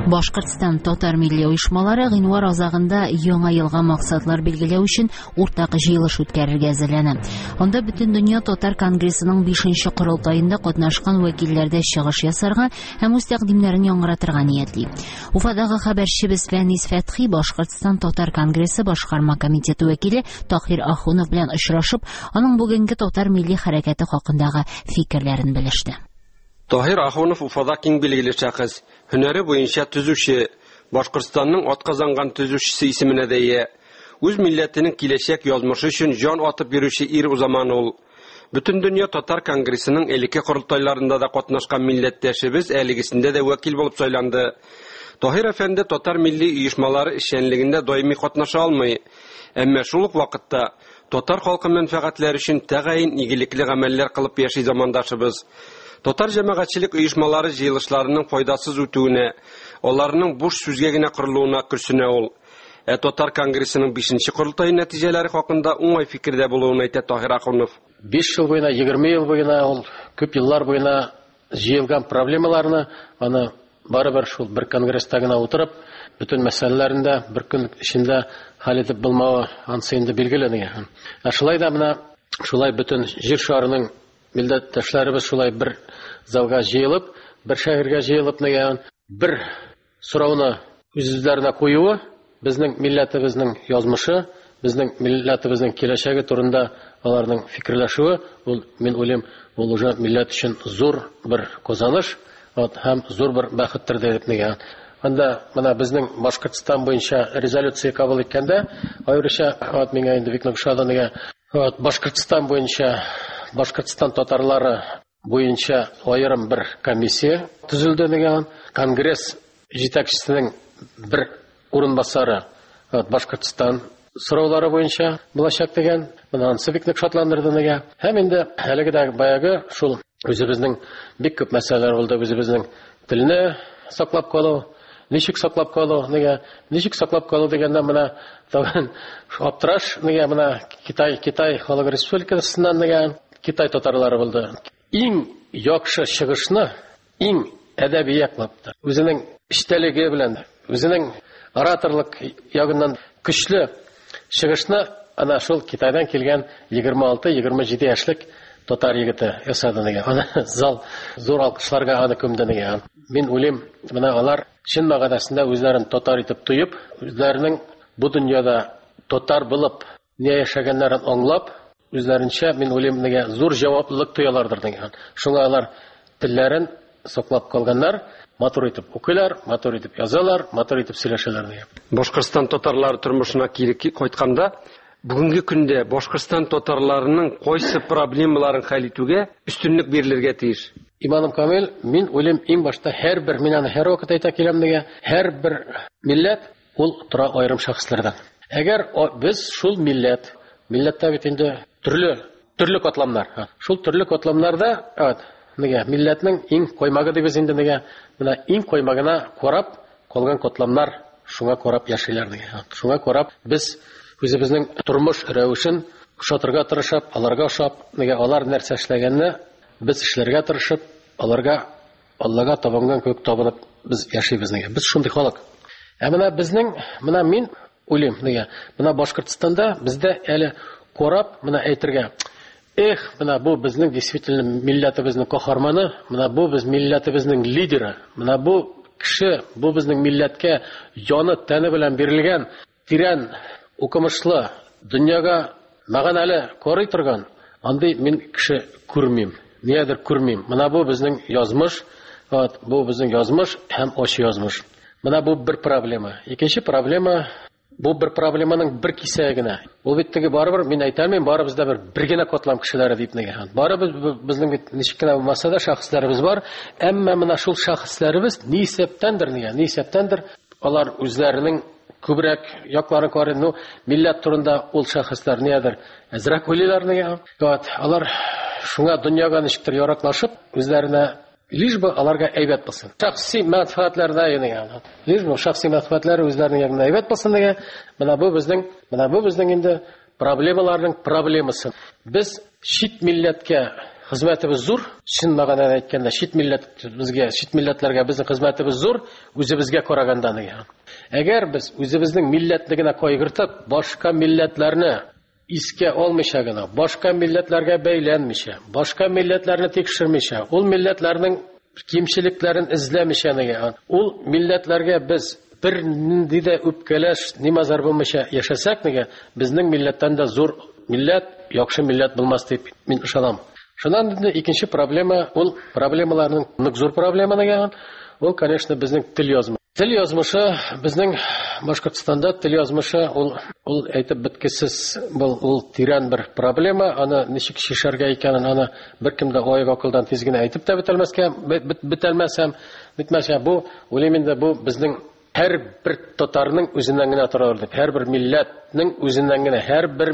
Башкортстан татар милли оешмалары гыйнвар азагында яңа елга максатлар билгеләү өчен уртак җыелыш үткәрергә әзерләнә. Анда бөтен дөнья татар конгрессының 5нче корылтаенда катнашкан вәкилләрдә чыгыш ясарга һәм үз тәкъдимнәрен яңгыратырга ниятли. Уфадагы хәбәрчебез Фәнис Фәтхи Башкортстан татар конгрессы башкарма комитеты вәкиле Тахир Ахунов белән очрашып, аның бүгенге татар милли хәрәкәте хакындагы фикерләрен белеште. Тахир Ахунов Уфада киң билгеле шәхес. Һөнәре буенча төзүче, Башкортстанның атказанган төзүчесе исеменә дә ия. Үз милләтенең киләчәк язмышы өчен жан атып йөрүче ир узаман ул. Бөтен дөнья татар конгрессының элекке корылтайларында да катнашкан милләттәшебез әлегесендә дә вәкил булып сайланды. Тахир әфәнде татар милли оешмалары эшчәнлегендә даими катнаша алмый. Әмма шул ук вакытта татар халкы мәнфәгатьләре өчен тәгаен игелекле гамәлләр кылып яши замандашыбыз. Татар җәмәгатьчелек оешмалары җыелышларының файдасыз үтүенә, аларның буш сүзгә генә кырылуына күрсенә ул. Татар конгрессының 5нче корылтай нәтиҗәләре хакында уңай фикердә булуын әйтә Тахир Ахунов. 5 ел буена, 20 ел буена, ул күп еллар буена җыелган проблемаларны, аны барыбер шул бер конгресста гына утырып, бөтен мәсьәләләрендә бер көн эчендә хәл итеп булмавы ансы инде билгеләнә. Шулай да менә шулай бөтен җир шарының милләттәшләребез шулай бер залга җыелып, бер шәһәргә җыелып, бер сорауны үзләренә куюы, безнең милләтебезнең язмышы, безнең милләтебезнең киләчәге турында аларның фикерләшүе, ул мин уйлыйм, ул уже милләт өчен зур бер казаныш, һәм зур бер бәхеттер дип. Анда менә безнең Башкортстан буенча резолюция кабул иткәндә, аеруча миңа инде бик ошады. Башкортстан буенча Башкортстан татарлары буенча аерым бер комиссия төзелде дигән, конгресс җитәкчесенең бер урынбасары Башкортстан сораулары буенча булачак дигән, менә ансы бик шатландырды дигән. Һәм инде әлеге дә баягы шул үзебезнең бик күп мәсьәләләр булды, үзебезнең телне саклап калу, ничек саклап калу дигән, ничек саклап калу дигәндә менә тагын аптыраш дигән, менә Китай Халык Республикасыннан дигән Китай татарлары булды. Иң яхшы чыгышны, иң әдәби яклапты. Үзенең эчтәлеге белән, үзенең ораторлык ягыннан көчле чыгышны ана шул Китайдан килгән 26-27 яшьлек татар егете ясады дигән. Аны зал зур алкышларга аны күмде дигән. Мин уйлыйм, менә алар чын мәгънәсендә үзләрен татар итеп туеп, үзләренең бу дөньяда татар булып не яшәгәннәрен аңлап, үзләренчә мин уйлыйм, зур җаваплылык тоялардыр дигән. Шуңа алар телләрен саклап калганнар, матур итеп укыйлар, матур итеп язалар, матур итеп сөйләшәләр дигән. Башкортстан татарлары тормышына кире кайтканда, бүгенге көндә Башкортстан татарларының кайсы проблемаларын хәл итүгә өстенлек бирелергә тиеш? Иманым Камил, мин уйлыйм, иң башта һәрбер, мин аны һәр вакыт әйтә киләм дигән, һәрбер милләт ул тора аерым шәхесләрдән. Әгәр без шул милләттә бит инде төрле катламнар. Шул төрле катламнарда, милләтнең иң коймагы дибез инде менә иң коймагына карап калган катламнар, шуңа карап яшиләр дигән. Шуңа карап біз үзебезнең тормыш рәвешен ошатырга тырышып, аларга ошап, алар нәрсә эшләгәнне без эшләргә тырышып, аларга Аллага табынган көк табынып без яшибез дигән. Без шундый халык. Менә безнең, менә мин уйлыйм, менә Башкортстанда бездә әле карап, менә әйтергә, менә бу безнең действительно милләтебезнең каһарманы, менә бу без милләтебезнең лидеры, менә бу кеше, бу безнең милләткә яны тәне белән бирелгән, тирән, укымышлы, дөньяга мәгънәле карый торган, андый мин кеше күрмим, ниядер күрмим. Менә бу безнең язмыш, бу безнең язмыш һәм ачы язмыш. Менә бу бер проблема. Икенче проблема, бу бер проблеманың бер кисәге генә. Ул бит теге барыбер, мин әйтәлмим, барыбыз да бер генә катлам кешеләре дип нигән. Барыбыз безнең бит ничек кенә булмаса да шәхесләребез бар. Әмма менә шул шәхесләребез ни исәптәндер, алар үзләренең күбрәк якларын карый, милләт турында ул шәхесләр ниядер әзрәк уйлыйлар нигән. Алар шуңа дөньяга ничектер яраклашып, үзләренә лишь бы аларга әйбәт булсын. Шәхси мәнфәгатьләрдә янә. Лишь бы шәхси мәнфәгатьләре үзләренә ягына әйбәт булсын дигән. Менә бу безнең инде проблемаларның проблемасы. Без чит милләткә хезмәтебез зур. Шин мәгънәдә әйткәндә, чит милләтләргә безнең хезмәтебез зур, үзебезгә караганда. Әгәр без үзебезнең милләтне генә кайгыртып, башка милләтләрне искә алмыйча гына, башка милләтләргә бәйләнмичә, башка милләтләрне тикшермичә, ул милләтләрнең кимчелекләрен эзләмичә, ул милләтләргә без бер нинди дә үпкәләш, нимазар булмыйча яшәсәк, безнең милләттән дә зур милләт, яхшы милләт булмас дип мин ышанам. Шуннан инде икенче проблема, ул проблемаларның нык зур проблема, ул, конечно, безнең тел язмышы. Тел язмышы безнең Башкортстанда тел язмышы ул әйтеп беткесез, ул тирән бер проблема, аны ничек шишәргә икәнен аны беркем дә аяк акылдан тиз генә әйтеп тә бетелмәсәм, бу уйлыйм инде бу безнең һәрбер татарның үзеннән генә тора дип, һәрбер милләтнең үзеннән генә, һәрбер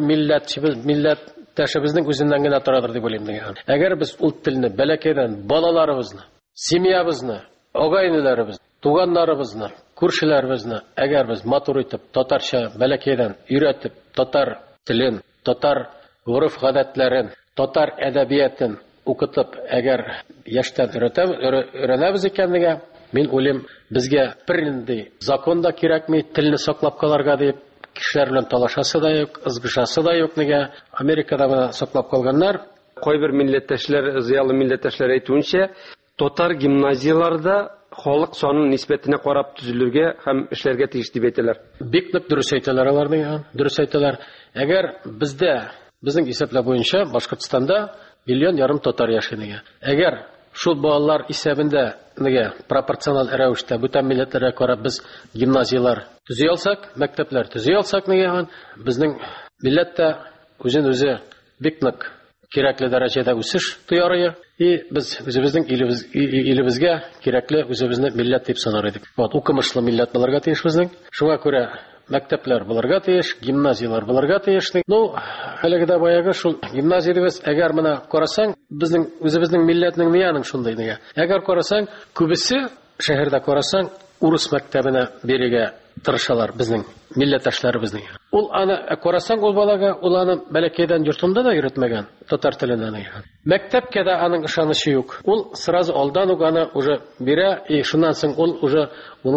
милләттәшебезнең үзеннән генә торадыр дип уйлыйм. Әгәр без ул телне бәләкәйдән балаларыбызны, семьябызны, агай-инеләребезне, туганнарыбызны, күршеләребезне, әгәр без матур итеп, татарча бәләкәйдән өйрәтеп, татар телен, татар гореф-гадәтләрен, татар әдәбиятын укытып, әгәр яшьтән өйрәнәбез икәнлеге, мин уйлыйм, безгә бернинди закон да кирәкми, телне саклап калырга дип, кешеләр белән талашасы да юк, ызгышасы да юк. Америкада саклап калганнар. Кайбер милләттәшләр, зыялы милләттәшләр әйтүенчә, татар гимназияларда халык санын нисбәтенә карап төзелергә һәм эшләргә тиеш дип әйтәләр. Бик нык дөрес әйтәләр алар, дөрес әйтәләр. Әгәр бездә, безнең исәпләү буенча, Башкортстанда 1,5 миллион татар яши. Әгәр шул балалар исәбендә пропорциональ рәвештә бүтән милләтләргә карап без гимназиялар төзи алсак, мәктәпләр төзи алсак, безнең милләттә үзен-үзе бик нык кирәкле дәрәҗәдә үсеш тояры, без үзебезнең илебезгә кирәкле үзебезне милләт дип санар идек. Укымышлы милләт булырга тиеш безнең. Шуңа күрә мәктәпләр булырга тиеш, гимназиялар булырга тиеш. Әлеге дә баягы шул гимназиябез, әгәр моны карасаң, безнең үзебезнең милләтнең нияның шундый. Әгәр карасаң, күбесе шәһәрдә карасаң, урыс мәктәбенә берегә тырышалар безнең милләттәшләребезнең. Ул аны карасаң, ул балага, ул аны бәләкәйдән йортында да өйрәтмәгән татар теленнән. Мәктәпкә дә аның ышанышы юк. Ул сразу алдан ук аны уже бирә, шуннан соң ул уже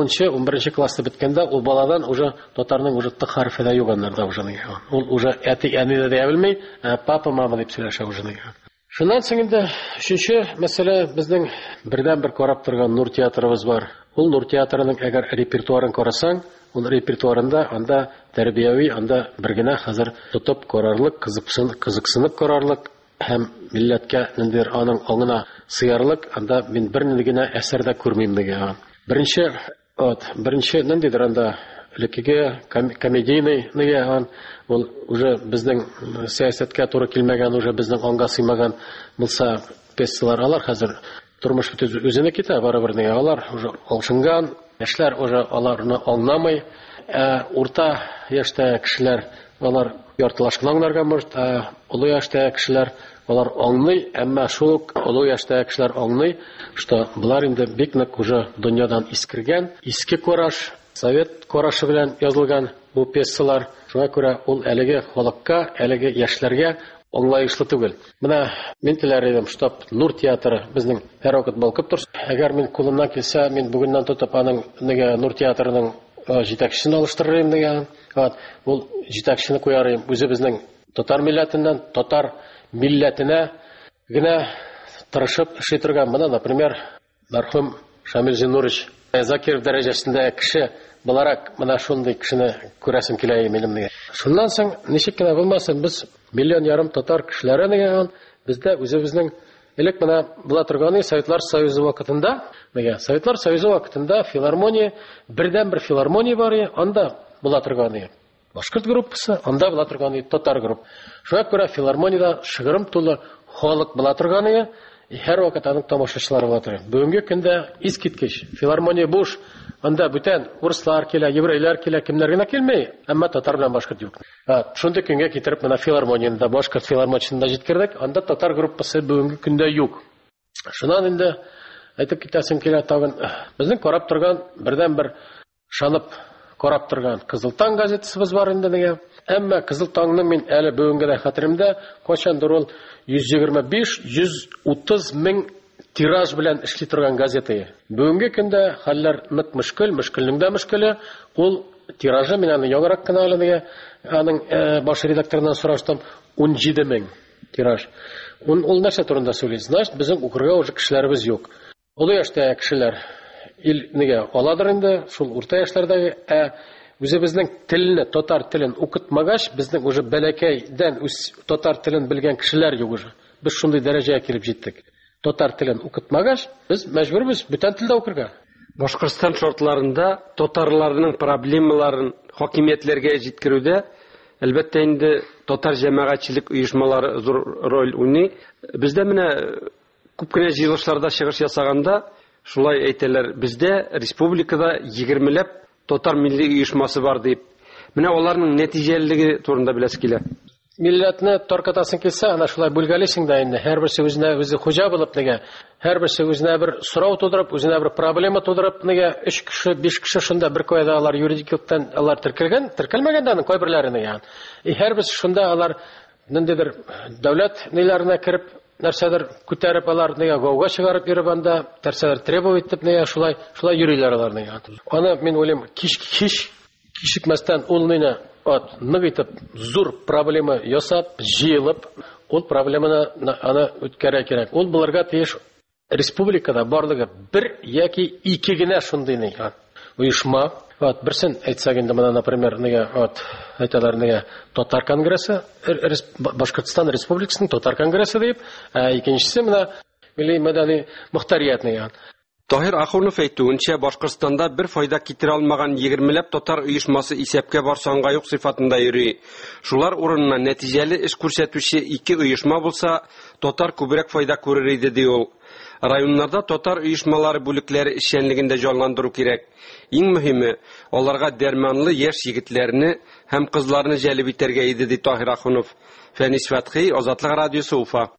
10-11 класста биткәндә ул баладан уже татарның уже т хәрефе дә юганнарда уже. Ул уже әти-әнине дә белмәй, папа, мама дип сөйләшә уже. Шуннан соң инде өченче мәсьәлә, безнең бердән-бер карап торган Нур театрыбыз бар. Ул Нур театрының әгәр репертуарын карасаң, ул репертуарында анда тәрбияви, анда бер генә хәзер тотып карарлык, кызыксынып карарлык һәм милләткә ниндидер аның аңына сыярлык, анда мин бернинди генә әсәрдә күрмим дигән. Беренче ниндидер анда лекеге комедийный дигән, ул уже безнең сәясәткә туры килмәгән, уже безнең аңга сыймаган булса пьесалар алар хәзер тормыш бит үзенә китә барыбер дигән, алар уже алшынган, яшьләр уже аларны аңламый, урта яшьтә кешеләр алар яртылашкан аңларга может, олы яшьтә кешеләр алар аңлый, әмма шул олы яшьтә кешеләр аңлый, что булар инде бик нык уже дөньядан искергән, иске караш, совет карашы белән язылган бу пьесалар. Шуңа күрә ул әлеге халыкка, әлеге яшьләргә аңлаешлы түгел. Менә мин теләр идем, штаб Нур театры безнең һәр вакыт балкып торсын. Әгәр мин кулымнан килсә, мин бүгеннән тотып аның Нур театрының җитәкчесен алыштырырым дигән. Ул җитәкчене куярым үзебезнең татар милләтеннән, татар милләтенә генә тырышып эшли торган. Менә, например, мәрхүм Шамил Зинурович Закиров дәрәҗәсендә кеше буларак, менә шундый кешене күрәсем килә минем. Шуннан соң ничек кенә булмасын, без 1,5 миллион татар кешеләре дигән, бездә үзебезнең элек менә була торганы Советлар Союзы вакытында, Советлар Союзы вакытында филармония, бердән-бер филармония бар, анда була торганы башкорт группасы, анда була торганы татар групп. Шуңа күрә филармониядә шыгрым тулы халык була торганы, һәр вакыт аның тамашачылары була торган. Бүгенге көндә искиткеч, филармония буш, анда бүтән урыслар килә, еврейлар килә, кемнәр генә килмәй, әмма татар белән башкорт юк. Шундый көнгә китереп менә филармониядә, башкорт филармониясендә җиткердек, анда татар группасы бүгенге көндә юк. Шуннан инде әйтеп китәсем килә тагын, безнең карап торган бердән-бер шанып карап торган Кызыл таң газетасыбыз бар инде неге. Әмма Кызыл таңның мин әле бүгенгә хәтеремдә кайчандыр ул 125-130 мең тираж белән эшли торган газета. Бүгенге көндә хәлләр нык мөшкелнең дә мөшкеле. Ул тиражы мен аны яңарак кына әле аның баш редакторынан сораштым 17 мең тираж. Ул нәрсә турында сөйли? Значит, безнең укырга уже кешеләребез юк. Олы яшьтә кешеләр илнегә аладыр инде, шул урта яшьләрдәге, үзебезнең телне, татар телен укытмагач, безнең уже бәләкәйдән үз татар телен белгән кешеләр юк уже. Без шундый дәрәҗәгә килеп җиттек. Татар телен укытмагач, без мәҗбүрбез бүтән телдә укырга. Башкортстан шартларында татарларның проблемаларын хакимиятләргә җиткерүдә әлбәттә инде татар җәмәгатьчелек оешмалары зур роль уйный. Бездә менә күп кенә җыелышларда чыгыш ясаганда шулай әйтәләр, бездә республикада 20ләп татар милли оешмасы бар дип. Менә аларның нәтиҗәлелеге турында беләс килә. Милләтне таркатасың килсә, ана шулай бүлгәлисең дә инде. Һәрберсе үзенә үзе хуҗа булып нигә, һәрберсе үзенә бер сорау тудырып, үзенә бер проблема тудырып нигә 3 кеше, 5 кеше шунда бер кайда алар юридиклыктан алар теркәлмәгәндән кайберләре нигә. Һәрберсе шунда алар ниндидер дәүләт ниләренә кирип, нәрсәдер күтәреп алар нигә гауга чыгарып йөреп анда, нәрсәдер требовать итеп нигә шулай йөриләр алар нигә. Аны мин уйлыйм, кичекмәстән ул мине нык итеп зур проблема ясап, җыелып, ул проблеманы аны үткәрә кирәк. Ул булырга тиеш республикада барлыгы 1 яки 2 генә шундый нигә оешма. Берсен әйтсәк инде менә, например, нигә әйтәләр нигә Татар конгрессы, Башкортстан Республикасының Татар конгрессы дип, икенчесе менә милли мәдәни мөхтәрият нигә. Таһир Ахунов әйтүенчә, Башкортстанда бер файда китерә алмаган 20ләп татар оешмасы исәпкә барсанга юк сыйфатында йөри. Шулар урынына нәтиҗәле эш күрсәтүче 2 оешма булса, татар күбрәк файда күрер иде ди ул. Районнарда татар оешмалары бүлекләре эшчәнлегендә җанландыру кирәк. Иң мөһиме, аларга дәрманлы яшь егетләрне һәм кызларны җәлеп итәргә иде ди Таһир Ахунов. Фәнис Фәтхи, Азатлык радиосы, Уфа.